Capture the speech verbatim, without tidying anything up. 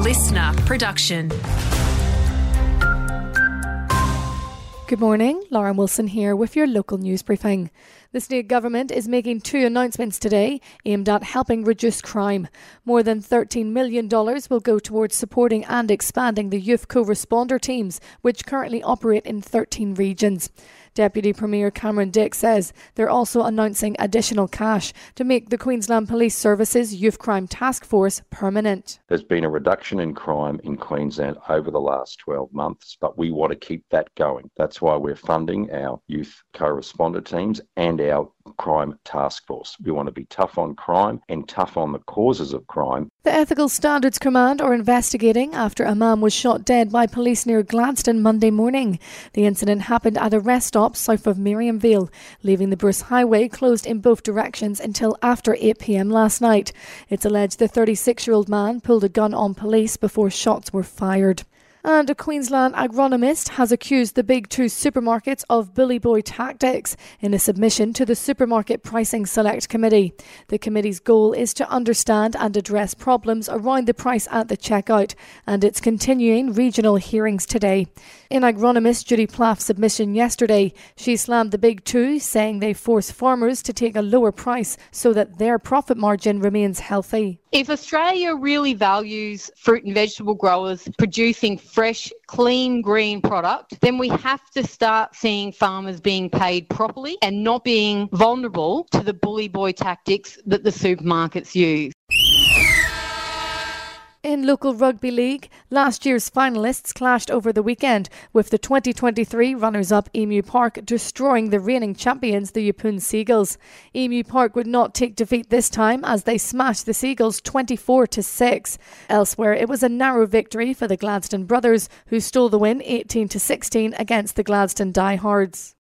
listener production. Good morning, Lauren Wilson here with your local news briefing. The state government is making two announcements today aimed at helping reduce crime. More than thirteen million dollars will go towards supporting and expanding the youth co-responder teams, which currently operate in thirteen regions. Deputy Premier Cameron Dick says they're also announcing additional cash to make the Queensland Police Service's Youth Crime Task Force permanent. There's been a reduction in crime in Queensland over the last twelve months, but we want to keep that going. That's why we're funding our youth co-responder teams and our crime task force. We want to be tough on crime and tough on the causes of crime. The Ethical Standards Command are investigating after a man was shot dead by police near Gladstone Monday morning. The incident happened at a rest stop south of Miriamville, leaving the Bruce Highway closed in both directions until after eight p.m. last night. It's alleged the thirty-six-year-old man pulled a gun on police before shots were fired. And a Queensland agronomist has accused the big two supermarkets of bully boy tactics in a submission to the Supermarket Pricing Select Committee. The committee's goal is to understand and address problems around the price at the checkout, and it's continuing regional hearings today. In agronomist Judy Plaff's submission yesterday, she slammed the big two, saying they force farmers to take a lower price so that their profit margin remains healthy. If Australia really values fruit and vegetable growers producing fresh, clean, green product, then we have to start seeing farmers being paid properly and not being vulnerable to the bully boy tactics that the supermarkets use. In local rugby league, last year's finalists clashed over the weekend, with the twenty twenty-three runners-up Emu Park destroying the reigning champions, the Yeppoon Seagulls. Emu Park would not take defeat this time as they smashed the Seagulls twenty-four to six. Elsewhere, it was a narrow victory for the Gladstone brothers, who stole the win eighteen to sixteen against the Gladstone Diehards.